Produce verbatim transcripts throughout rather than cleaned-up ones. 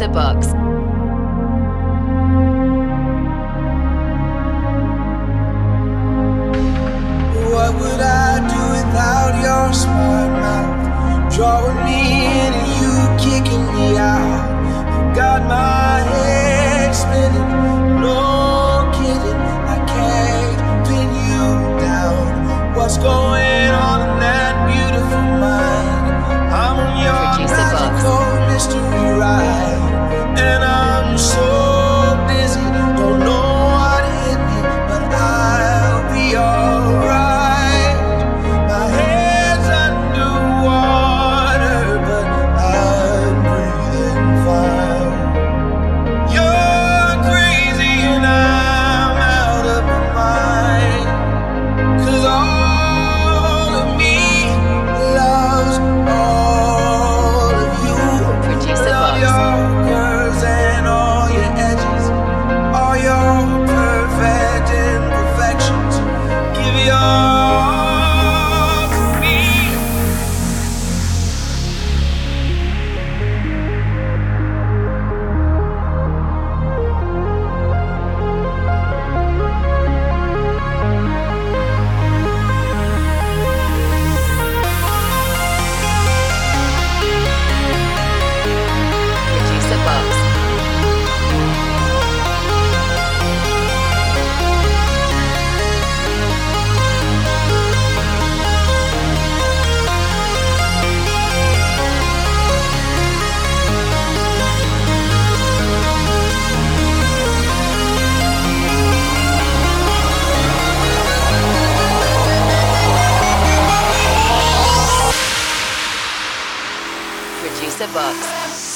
Box. What would I do without your smart mouth? Drawing me in and you kicking me out. You got my head spinning, no kidding. I can't pin you down. What's going on in that beautiful mind? I'm on your magical mystery ride, and I'm so busy, don't know what hit me, but I'll be alright. My head's underwater, but I'm breathing fine. You're crazy and I'm out of my mind, 'cause all of me loves all of you. Love your curves and all your edges, all your perfect imperfections. Give your all to me. Producer Box. Producer Box.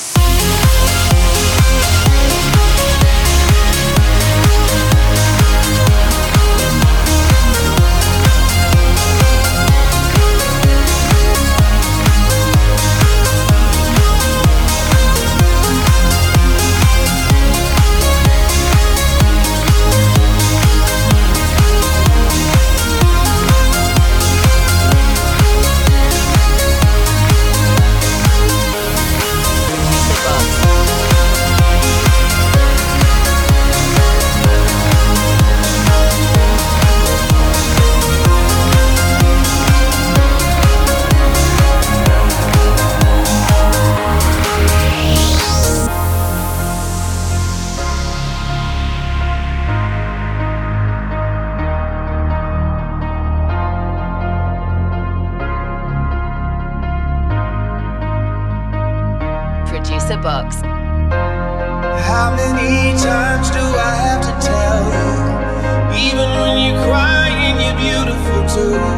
Producer Box. How many times do I have to tell you? Even when you're crying, you're beautiful too.